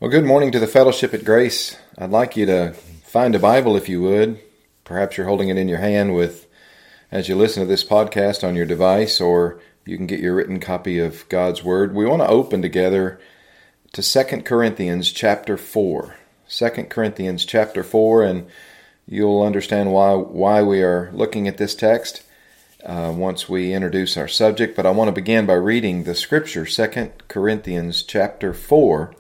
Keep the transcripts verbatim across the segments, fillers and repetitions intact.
Well, good morning to the fellowship at Grace. I'd like you to find a Bible if you would. Perhaps you're holding it in your hand with as you listen to this podcast on your device, or you can get your written copy of God's Word. We want to open together to Second Corinthians chapter four. Second Corinthians chapter four, and you'll understand why why we are looking at this text uh, once we introduce our subject. But I want to begin by reading the scripture, Second Corinthians chapter four.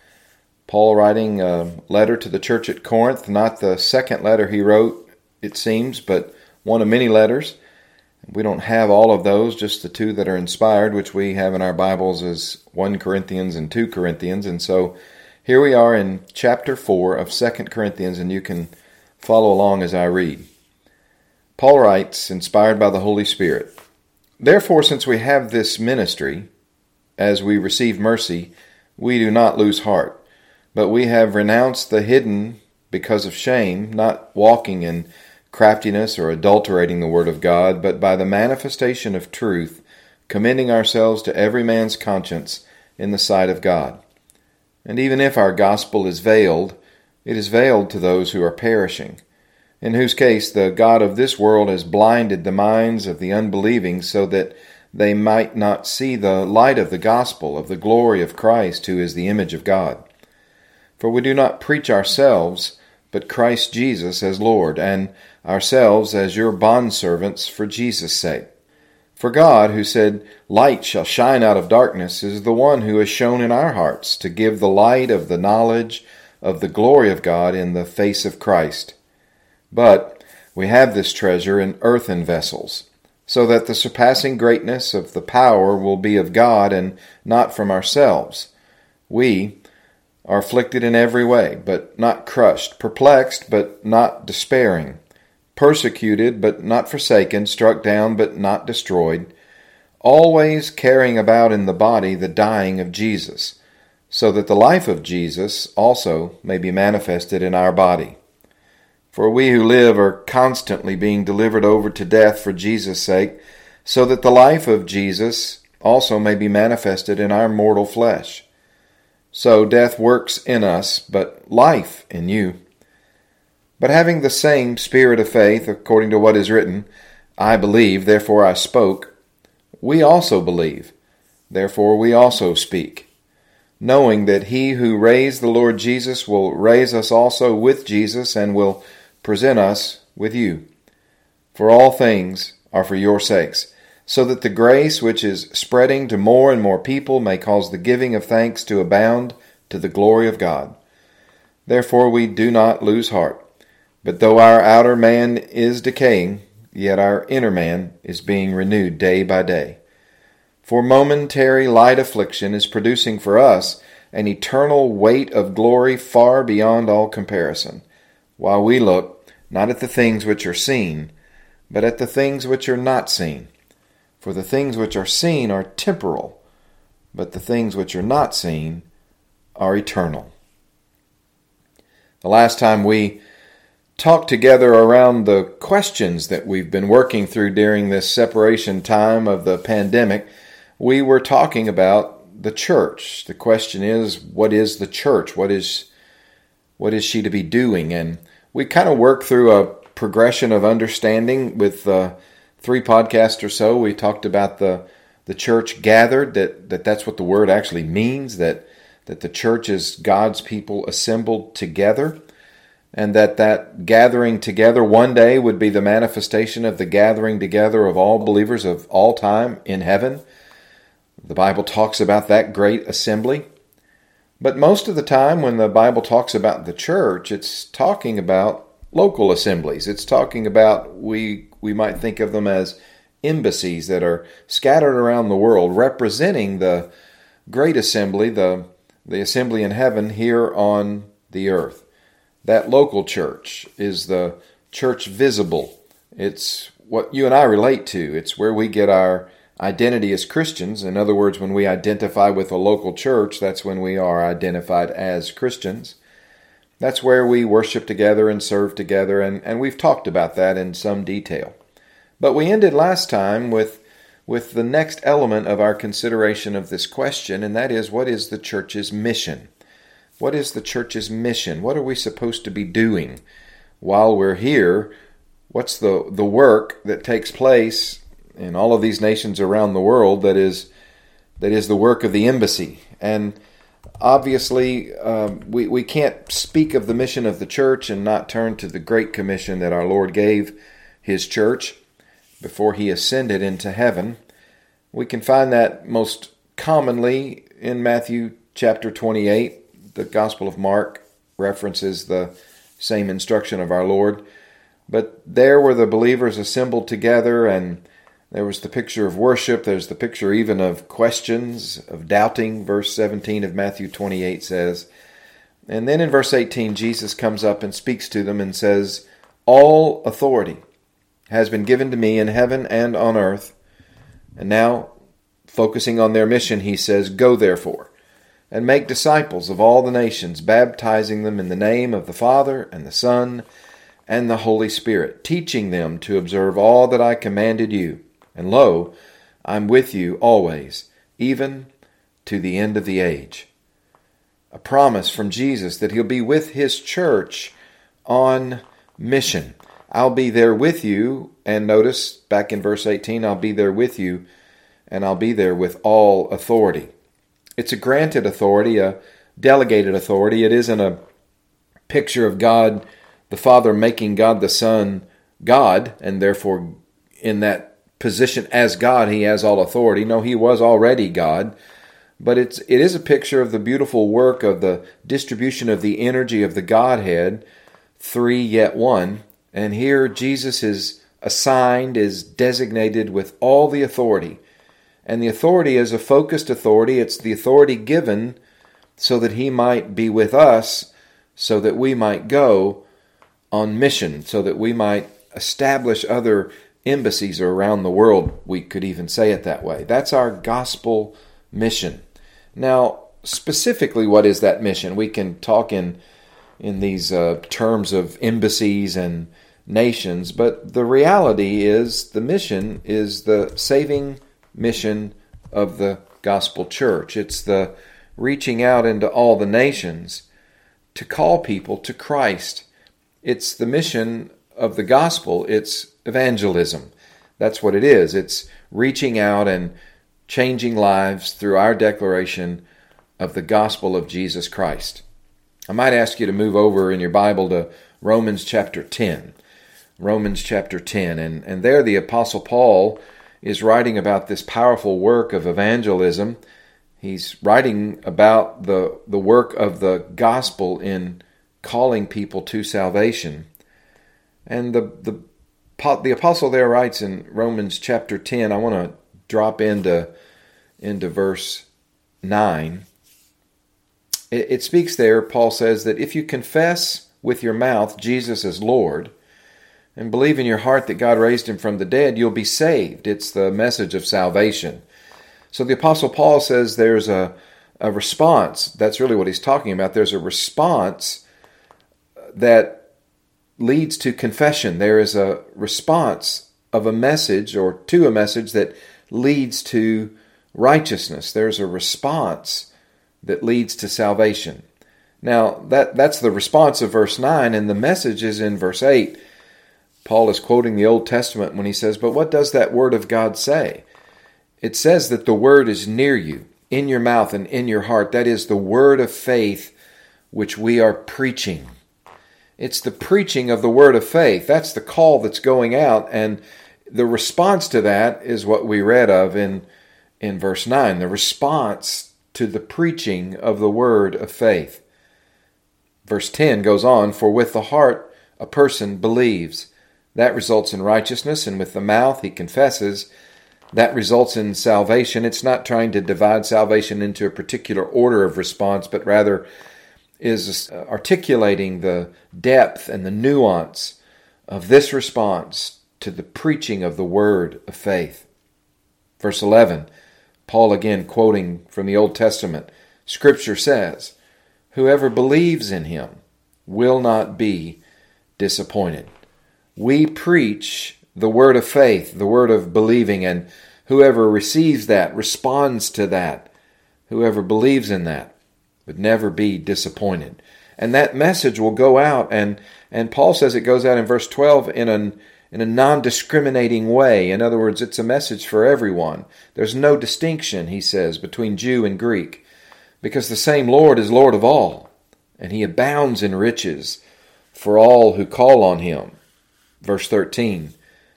Paul writing a letter to the church at Corinth, not the second letter he wrote, it seems, but one of many letters. We don't have all of those, just the two that are inspired, which we have in our Bibles as First Corinthians and Second Corinthians. And so here we are in chapter four of Second Corinthians, and you can follow along as I read. Paul writes, inspired by the Holy Spirit, "Therefore, since we have this ministry, as we receive mercy, we do not lose heart. But we have renounced the hidden because of shame, not walking in craftiness or adulterating the word of God, but by the manifestation of truth, commending ourselves to every man's conscience in the sight of God. And even if our gospel is veiled, it is veiled to those who are perishing, in whose case the God of this world has blinded the minds of the unbelieving so that they might not see the light of the gospel of the glory of Christ, who is the image of God. For we do not preach ourselves, but Christ Jesus as Lord, and ourselves as your bondservants for Jesus' sake. For God, who said, 'Light shall shine out of darkness,' is the one who has shone in our hearts to give the light of the knowledge of the glory of God in the face of Christ. But we have this treasure in earthen vessels, so that the surpassing greatness of the power will be of God and not from ourselves. We are afflicted in every way, but not crushed, perplexed, but not despairing, persecuted, but not forsaken, struck down, but not destroyed, always carrying about in the body the dying of Jesus, so that the life of Jesus also may be manifested in our body. For we who live are constantly being delivered over to death for Jesus' sake, so that the life of Jesus also may be manifested in our mortal flesh. So death works in us, but life in you. But having the same spirit of faith, according to what is written, 'I believe, therefore I spoke,' we also believe, therefore we also speak, knowing that he who raised the Lord Jesus will raise us also with Jesus and will present us with you. For all things are for your sakes, so that the grace which is spreading to more and more people may cause the giving of thanks to abound to the glory of God. Therefore we do not lose heart, but though our outer man is decaying, yet our inner man is being renewed day by day. For momentary light affliction is producing for us an eternal weight of glory far beyond all comparison, while we look not at the things which are seen, but at the things which are not seen. For the things which are seen are temporal, but the things which are not seen are eternal." The last time we talked together around the questions that we've been working through during this separation time of the pandemic, we were talking about the church. The question is, what is the church? What is, what is she to be doing? And we kind of worked through a progression of understanding with uh, three podcasts or so. We talked about the the church gathered, that, that that's what the word actually means, that that the church is God's people assembled together, and that that gathering together one day would be the manifestation of the gathering together of all believers of all time in heaven. The Bible talks about that great assembly. But most of the time when the Bible talks about the church, it's talking about local assemblies. It's talking about, we we might think of them as embassies that are scattered around the world, representing the great assembly, the, the assembly in heaven here on the earth. That local church is the church visible. It's what you and I relate to. It's where we get our identity as Christians. In other words, when we identify with a local church, that's when we are identified as Christians. That's where we worship together and serve together, and, and we've talked about that in some detail. But we ended last time with, with the next element of our consideration of this question, and that is, what is the church's mission? What is the church's mission? What are we supposed to be doing while we're here? What's the, the work that takes place in all of these nations around the world that is that is the work of the embassy? And obviously, um, we, we can't speak of the mission of the church and not turn to the Great Commission that our Lord gave His church before He ascended into heaven. We can find that most commonly in Matthew chapter twenty-eight. The Gospel of Mark references the same instruction of our Lord. But there were the believers assembled together, and there was the picture of worship. There's the picture even of questions, of doubting. Verse seventeen of Matthew twenty-eight says. And then in verse eighteen, Jesus comes up and speaks to them and says, "All authority has been given to me in heaven and on earth." And now, focusing on their mission, he says, "Go therefore, and make disciples of all the nations, baptizing them in the name of the Father and the Son and the Holy Spirit, teaching them to observe all that I commanded you. And lo, I'm with you always, even to the end of the age." A promise from Jesus that He'll be with His church on mission. I'll be there with you, and notice back in verse eighteen, I'll be there with you, and I'll be there with all authority. It's a granted authority, a delegated authority. It isn't a picture of God the Father making God the Son God, and therefore in that position as God He has all authority. No, He was already God. But it's it is a picture of the beautiful work of the distribution of the energy of the Godhead, three yet one. And here Jesus is assigned, is designated with all the authority. And the authority is a focused authority. It's the authority given so that He might be with us, so that we might go on mission, so that we might establish other embassies around the world. We could even say it that way. That's our gospel mission. Now, specifically, what is that mission? We can talk in in these uh, terms of embassies and nations, but the reality is the mission is the saving mission of the gospel church. It's the reaching out into all the nations to call people to Christ. It's the mission of the gospel. It's evangelism. That's what it is. It's reaching out and changing lives through our declaration of the gospel of Jesus Christ. I might ask you to move over in your Bible to Romans chapter ten. Romans chapter ten. And, and there the Apostle Paul is writing about this powerful work of evangelism. He's writing about the, the work of the gospel in calling people to salvation. And the, the, the apostle there writes in Romans chapter ten, I want to drop into, into verse nine. It, it speaks there, Paul says, that if you confess with your mouth Jesus is Lord, and believe in your heart that God raised Him from the dead, you'll be saved. It's the message of salvation. So the Apostle Paul says there's a, a response. That's really what he's talking about. There's a response that leads to confession. There is a response of a message or to a message that leads to righteousness. There's a response that leads to salvation. Now, that, that's the response of verse nine, and the message is in verse eight. Paul is quoting the Old Testament when he says, "But what does that word of God say?" It says that the word is near you, in your mouth and in your heart. That is the word of faith which we are preaching. It's the preaching of the word of faith. That's the call that's going out, and the response to that is what we read of in, in verse nine, the response to the preaching of the word of faith. Verse ten goes on, "For with the heart a person believes. That results in righteousness, and with the mouth he confesses. That results in salvation." It's not trying to divide salvation into a particular order of response, but rather is articulating the depth and the nuance of this response to the preaching of the word of faith. Verse eleven, Paul again quoting from the Old Testament, Scripture says, "Whoever believes in Him will not be disappointed." We preach the word of faith, the word of believing, and whoever receives that, responds to that, whoever believes in that, but never be disappointed. And that message will go out, and, and Paul says it goes out in verse twelve in an in a non-discriminating way. In other words, it's a message for everyone. There's no distinction, he says, between Jew and Greek, because the same Lord is Lord of all, and he abounds in riches for all who call on him. Verse thirteen,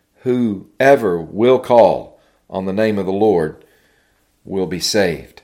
whoever will call on the name of the Lord will be saved.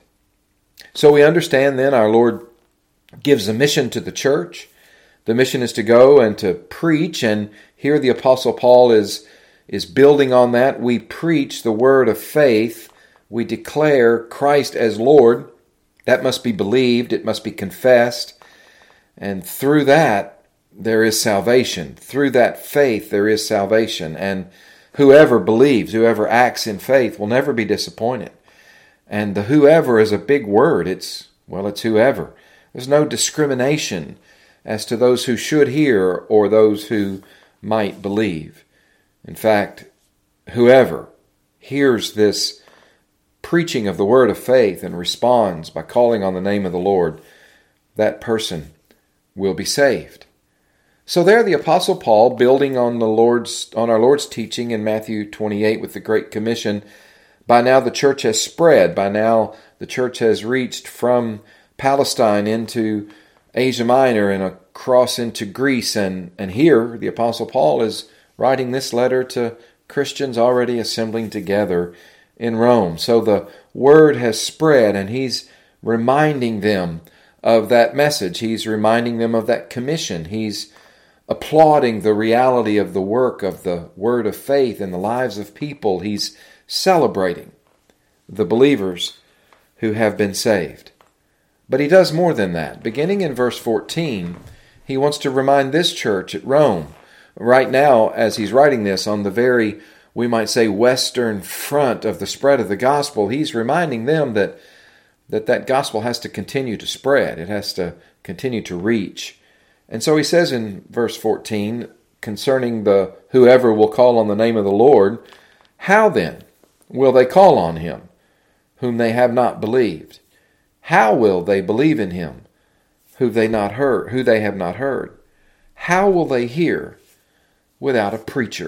So we understand then our Lord gives a mission to the church. The mission is to go and to preach, and here the Apostle Paul is, is building on that. We preach the word of faith. We declare Christ as Lord. That must be believed. It must be confessed. And through that, there is salvation. Through that faith, there is salvation. And whoever believes, whoever acts in faith will never be disappointed. And the whoever is a big word. It's, well, it's whoever. There's no discrimination as to those who should hear or those who might believe. In fact, whoever hears this preaching of the word of faith and responds by calling on the name of the Lord, that person will be saved. So there the Apostle Paul, building on the Lord's on our Lord's teaching in Matthew twenty-eight with the Great Commission, by now the church has spread. By now the church has reached from Palestine into Asia Minor and across into Greece. And, and here the Apostle Paul is writing this letter to Christians already assembling together in Rome. So the word has spread, and he's reminding them of that message. He's reminding them of that commission. He's applauding the reality of the work of the word of faith in the lives of people. He's celebrating the believers who have been saved. But he does more than that. Beginning in verse fourteen, he wants to remind this church at Rome, right now, as he's writing this, on the very, we might say, western front of the spread of the gospel, he's reminding them that that, that gospel has to continue to spread. It has to continue to reach. And so he says in verse fourteen, concerning the whoever will call on the name of the Lord, how then will they call on him, whom they have not believed? How will they believe in him, who they not heard, who they have not heard? How will they hear without a preacher?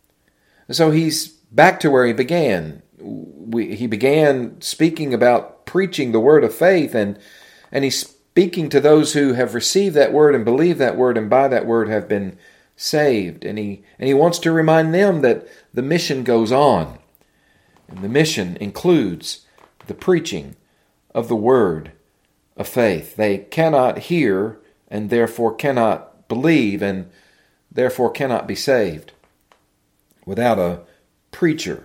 So he's back to where he began. We, he began speaking about preaching the word of faith, and and he's speaking to those who have received that word and believe that word, and by that word have been saved. And he and he wants to remind them that the mission goes on, and the mission includes the preaching of the word of faith. They cannot hear and therefore cannot believe and therefore cannot be saved without a preacher.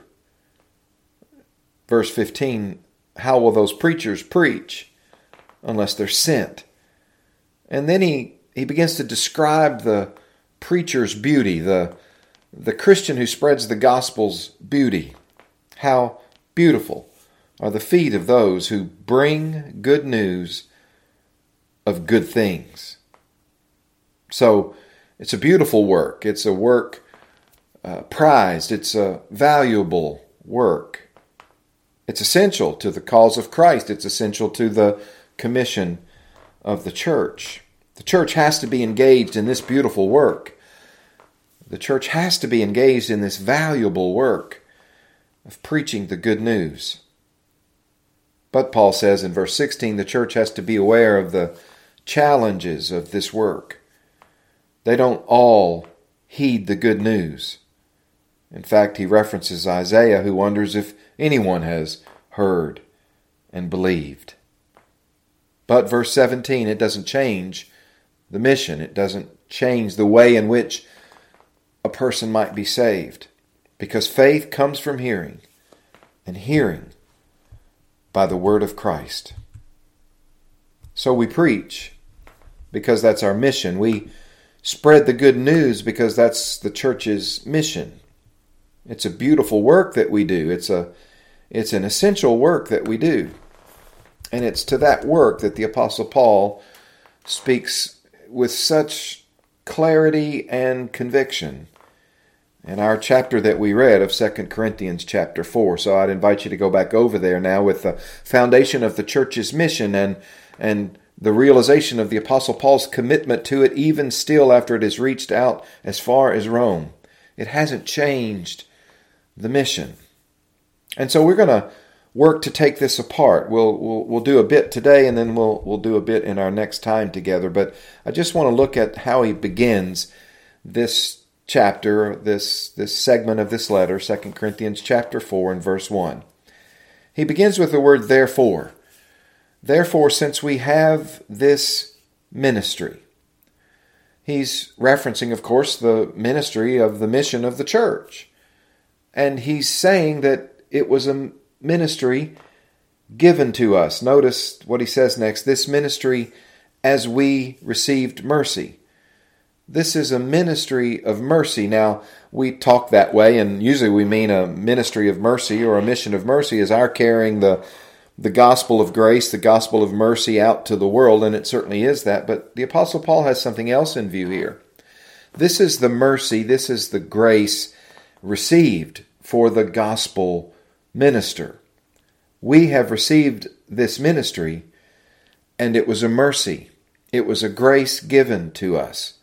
Verse fifteen, how will those preachers preach unless they're sent? And then he, he begins to describe the preacher's beauty, the, the Christian who spreads the gospel's beauty. How beautiful are the feet of those who bring good news of good things. So it's a beautiful work. It's a work uh, prized. It's a valuable work. It's essential to the cause of Christ. It's essential to the commission of the church. The church has to be engaged in this beautiful work. The church has to be engaged in this valuable work of preaching the good news. But Paul says in verse sixteen, the church has to be aware of the challenges of this work. They don't all heed the good news. In fact, he references Isaiah, who wonders if anyone has heard and believed. But verse seventeen, it doesn't change the mission. It doesn't change the way in which a person might be saved. Because faith comes from hearing, and hearing by the word of Christ. So we preach because that's our mission. We spread the good news because that's the church's mission. It's a beautiful work that we do. It's a it's an essential work that we do. And it's to that work that the Apostle Paul speaks with such clarity and conviction in our chapter that we read of Second Corinthians chapter four. So I'd invite you to go back over there now with the foundation of the church's mission and and the realization of the Apostle Paul's commitment to it even still after it has reached out as far as Rome. It hasn't changed the mission. And so we're going to work to take this apart. We'll, we'll we'll do a bit today, and then we'll we'll do a bit in our next time together. But I just want to look at how he begins this chapter, this this segment of this letter, Second Corinthians chapter four and verse one. He begins with the word therefore. Therefore, since we have this ministry. He's referencing, of course, the ministry of the mission of the church. And he's saying that it was a ministry given to us. Notice what he says next. This ministry as we received mercy. This is a ministry of mercy. Now, we talk that way, and usually we mean a ministry of mercy or a mission of mercy as our carrying the, the gospel of grace, the gospel of mercy out to the world, and it certainly is that. But the Apostle Paul has something else in view here. This is the mercy, this is the grace received for the gospel minister. We have received this ministry, and it was a mercy. It was a grace given to us.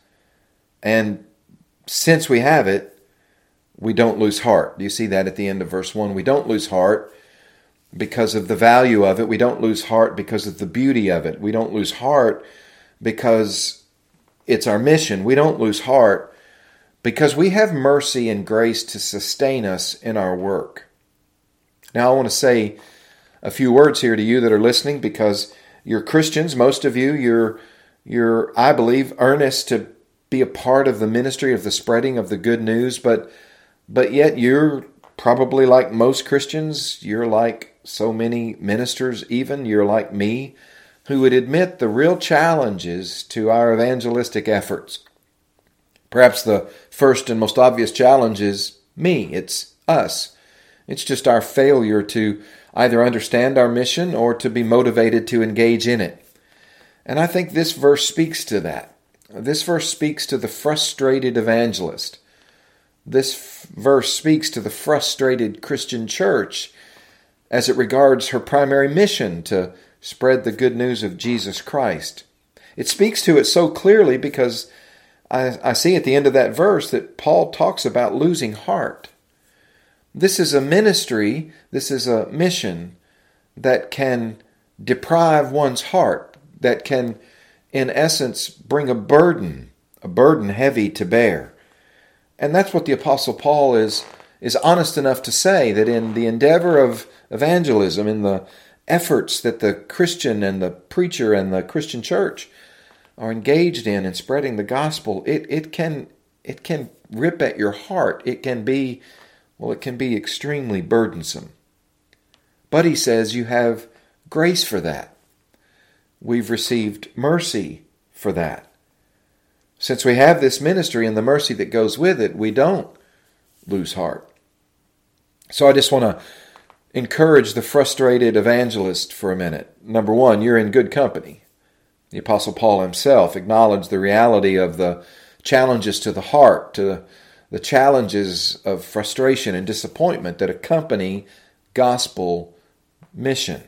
And since we have it, we don't lose heart. Do you see that at the end of verse one? We don't lose heart because of the value of it. We don't lose heart because of the beauty of it. We don't lose heart because it's our mission. We don't lose heart because we have mercy and grace to sustain us in our work. Now, I want to say a few words here to you that are listening because you're Christians, most of you. You're, you're, I believe, earnest to be a part of the ministry of the spreading of the good news, but but yet you're probably like most Christians. You're like so many ministers even. You're like me, who would admit the real challenges to our evangelistic efforts. Perhaps the first and most obvious challenge is me. It's us. It's just our failure to either understand our mission or to be motivated to engage in it. And I think this verse speaks to that. This verse speaks to the frustrated evangelist. This f- verse speaks to the frustrated Christian church as it regards her primary mission to spread the good news of Jesus Christ. It speaks to it so clearly because I, I see at the end of that verse that Paul talks about losing heart. This is a ministry, this is a mission that can deprive one's heart, that can, in essence, bring a burden, a burden heavy to bear. And that's what the Apostle Paul is, is honest enough to say, that in the endeavor of evangelism, in the efforts that the Christian and the preacher and the Christian church are engaged in in spreading the gospel, it, it can it can rip at your heart. It can be, well, it can be extremely burdensome. But he says you have grace for that. We've received mercy for that. Since we have this ministry and the mercy that goes with it, we don't lose heart. So I just want to encourage the frustrated evangelist for a minute. Number one, you're in good company. The Apostle Paul himself acknowledged the reality of the challenges to the heart, to the challenges of frustration and disappointment that accompany gospel mission.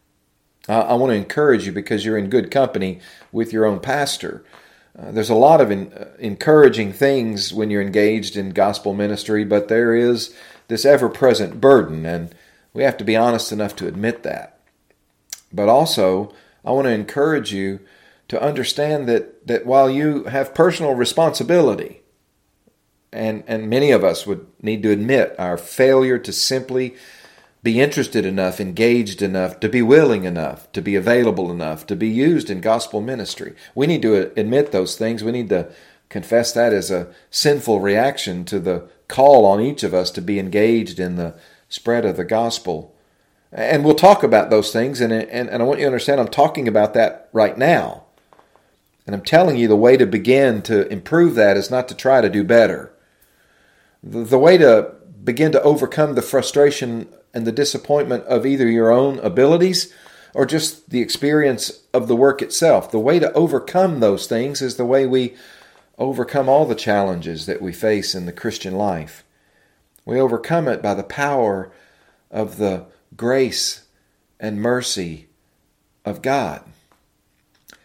I want to encourage you because you're in good company with your own pastor. Uh, there's a lot of in, uh, encouraging things when you're engaged in gospel ministry, but there is this ever-present burden, and we have to be honest enough to admit that. But also, I want to encourage you to understand that, that while you have personal responsibility, and, and many of us would need to admit our failure to simply be interested enough, engaged enough, to be willing enough, to be available enough, to be used in gospel ministry. We need to admit those things. We need to confess that as a sinful reaction to the call on each of us to be engaged in the spread of the gospel. And we'll talk about those things, and, and, and I want you to understand I'm talking about that right now. And I'm telling you the way to begin to improve that is not to try to do better. The, the way to begin to overcome the frustration and the disappointment of either your own abilities or just the experience of the work itself. The way to overcome those things is the way we overcome all the challenges that we face in the Christian life. We overcome it by the power of the grace and mercy of God.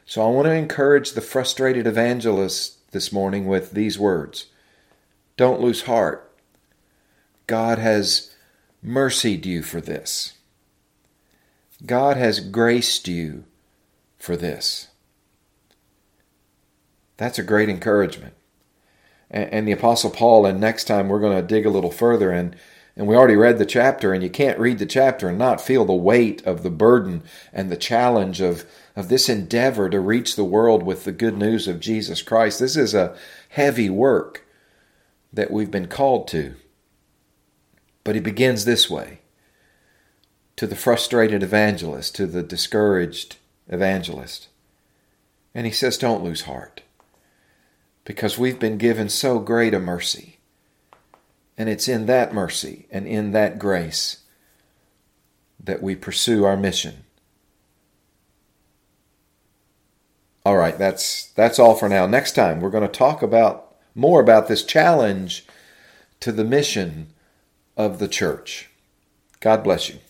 So I want to encourage the frustrated evangelist this morning with these words. Don't lose heart. God has mercied you for this. God has graced you for this. That's a great encouragement. And, and the Apostle Paul, and next time we're going to dig a little further, and, and we already read the chapter, and you can't read the chapter and not feel the weight of the burden and the challenge of, of this endeavor to reach the world with the good news of Jesus Christ. This is a heavy work that we've been called to. But he begins this way. To the frustrated evangelist, to the discouraged evangelist. And he says, don't lose heart. Because we've been given so great a mercy. And it's in that mercy and in that grace that we pursue our mission. All right, that's that's all for now. Next time we're going to talk about more about this challenge to the mission of the church. God bless you.